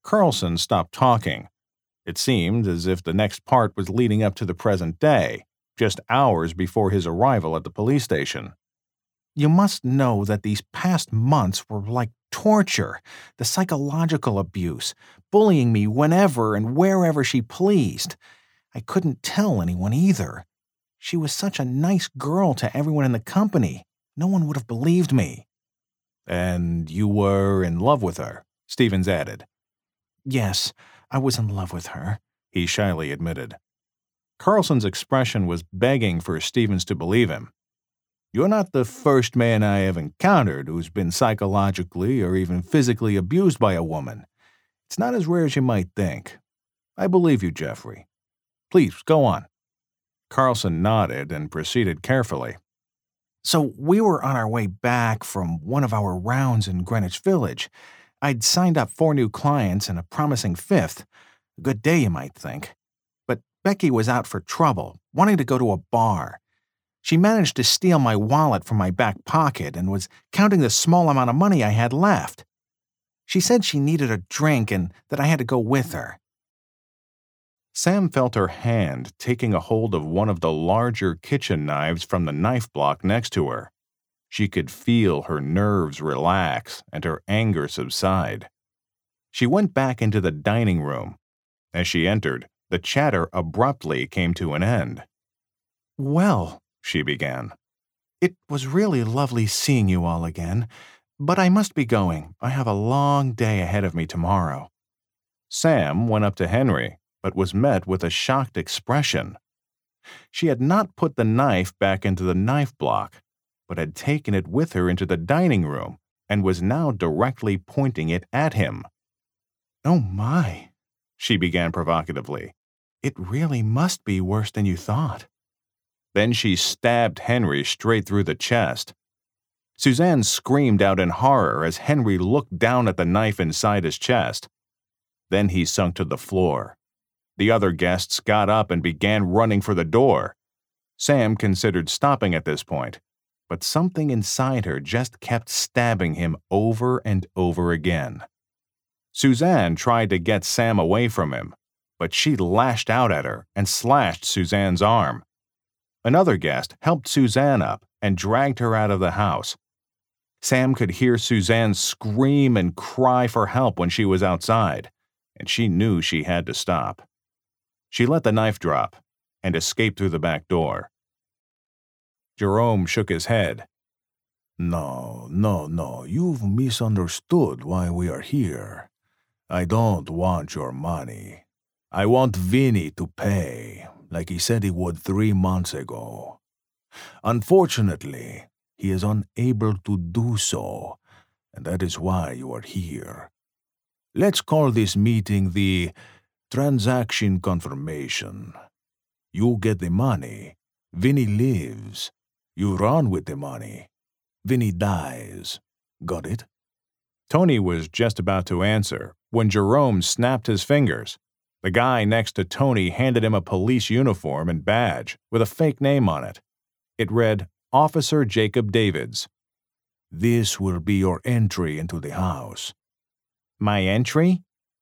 Carlson stopped talking. It seemed as if the next part was leading up to the present day, just hours before his arrival at the police station. You must know that these past months were like torture, the psychological abuse, bullying me whenever and wherever she pleased. I couldn't tell anyone either. She was such a nice girl to everyone in the company. No one would have believed me. And you were in love with her, Stevens added. Yes, I was in love with her, he shyly admitted. Carlson's expression was begging for Stevens to believe him. You're not the first man I have encountered who's been psychologically or even physically abused by a woman. It's not as rare as you might think. I believe you, Jeffrey. Please, go on. Carlson nodded and proceeded carefully. So we were on our way back from one of our rounds in Greenwich Village. I'd signed up 4 new clients and a promising 5th. A good day, you might think. But Becky was out for trouble, wanting to go to a bar. She managed to steal my wallet from my back pocket and was counting the small amount of money I had left. She said she needed a drink and that I had to go with her. Sam felt her hand taking a hold of one of the larger kitchen knives from the knife block next to her. She could feel her nerves relax and her anger subside. She went back into the dining room. As she entered, the chatter abruptly came to an end. Well, she began, it was really lovely seeing you all again, but I must be going. I have a long day ahead of me tomorrow. Sam went up to Henry, but was met with a shocked expression. She had not put the knife back into the knife block, but had taken it with her into the dining room and was now directly pointing it at him. Oh my, she began provocatively. It really must be worse than you thought. Then she stabbed Henry straight through the chest. Suzanne screamed out in horror as Henry looked down at the knife inside his chest. Then he sunk to the floor. The other guests got up and began running for the door. Sam considered stopping at this point, but something inside her just kept stabbing him over and over again. Suzanne tried to get Sam away from him, but she lashed out at her and slashed Suzanne's arm. Another guest helped Suzanne up and dragged her out of the house. Sam could hear Suzanne scream and cry for help when she was outside, and she knew she had to stop. She let the knife drop and escaped through the back door. Jerome shook his head. No, you've misunderstood why we are here. I don't want your money. I want Vinny to pay, like he said he would 3 months ago. Unfortunately, he is unable to do so, and that is why you are here. Let's call this meeting the transaction confirmation. You get the money, Vinny lives. You run with the money, Vinny dies. Got it? Tony was just about to answer when Jerome snapped his fingers. The guy next to Tony handed him a police uniform and badge with a fake name on it. It read, Officer Jacob Davids. This will be your entry into the house. My entry?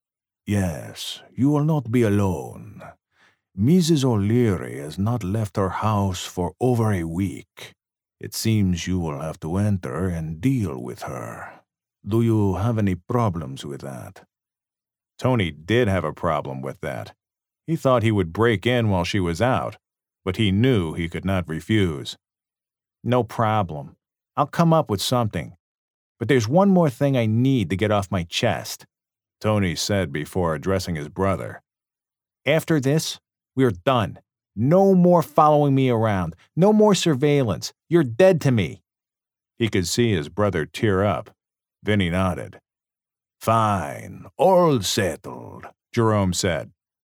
Yes, you will not be alone. Mrs. O'Leary has not left her house for over a week. It seems you will have to enter and deal with her. Do you have any problems with that? Tony did have a problem with that. He thought he would break in while she was out, but he knew he could not refuse. No problem. I'll come up with something. But there's one more thing I need to get off my chest, Tony said before addressing his brother. After this, we're done. No more following me around. No more surveillance. You're dead to me. He could see his brother tear up. Vinny nodded. Fine, all settled, Jerome said.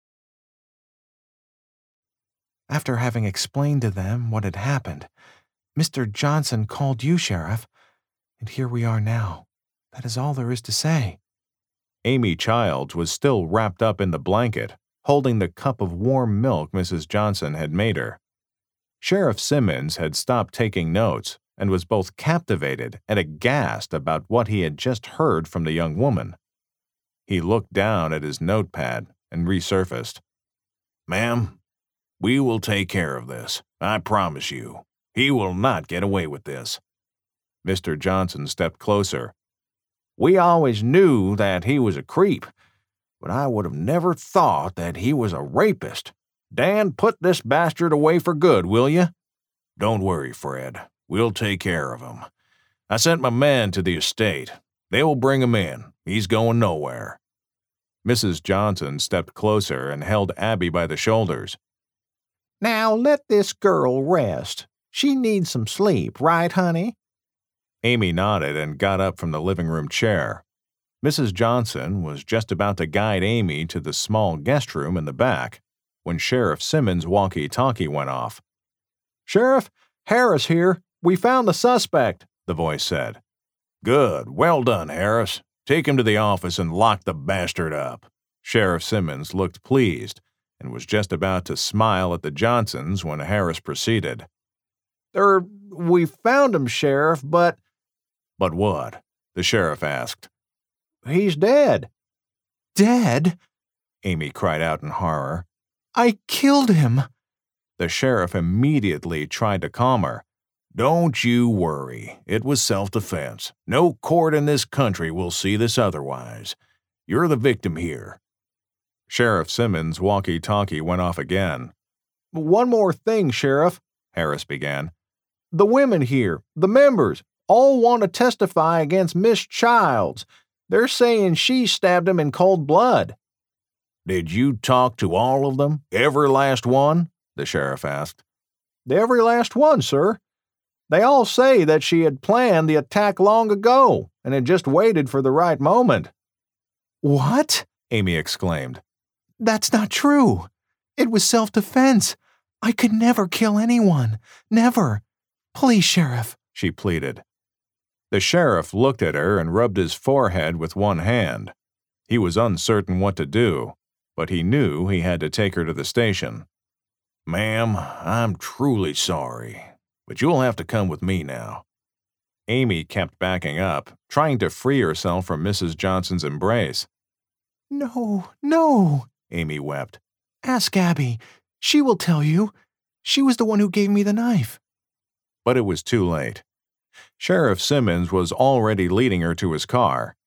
After having explained to them what had happened, Mr. Johnson called you, Sheriff, and here we are now. That is all there is to say. Amy Childs was still wrapped up in the blanket, holding the cup of warm milk Mrs. Johnson had made her. Sheriff Simmons had stopped taking notes and was both captivated and aghast about what he had just heard from the young woman. He looked down at his notepad and resurfaced. "Ma'am, we will take care of this. I promise you. He will not get away with this." Mr. Johnson stepped closer. "We always knew that he was a creep, but I would have never thought that he was a rapist. Dan, put this bastard away for good, will you?" "Don't worry, Fred. We'll take care of him. I sent my men to the estate. They will bring him in. He's going nowhere." Mrs. Johnson stepped closer and held Abby by the shoulders. "Now let this girl rest. She needs some sleep, right, honey?" Amy nodded and got up from the living room chair. Mrs. Johnson was just about to guide Amy to the small guest room in the back when Sheriff Simmons' walkie-talkie went off. "Sheriff, Harris here. We found the suspect," the voice said. "Good. Well done, Harris. Take him to the office and lock the bastard up." Sheriff Simmons looked pleased and was just about to smile at the Johnsons when Harris proceeded. We found him, Sheriff, but..." "But what?" the sheriff asked. "He's dead." "Dead?" Amy cried out in horror. "I killed him." The sheriff immediately tried to calm her. "Don't you worry. It was self-defense. No court in this country will see this otherwise. You're the victim here." Sheriff Simmons' walkie-talkie went off again. "One more thing, Sheriff," Harris began. "The women here, the members, all want to testify against Miss Childs. They're saying she stabbed him in cold blood." "Did you talk to all of them? Every last one?" the sheriff asked. "Every last one, sir. They all say that she had planned the attack long ago and had just waited for the right moment." "What?" Amy exclaimed. "That's not true. It was self-defense. I could never kill anyone. Never. Please, Sheriff," she pleaded. The sheriff looked at her and rubbed his forehead with one hand. He was uncertain what to do, but he knew he had to take her to the station. "Ma'am, I'm truly sorry, but you'll have to come with me now." Amy kept backing up, trying to free herself from Mrs. Johnson's embrace. "No, no," Amy wept. "Ask Abby. She will tell you. She was the one who gave me the knife." But it was too late. Sheriff Simmons was already leading her to his car.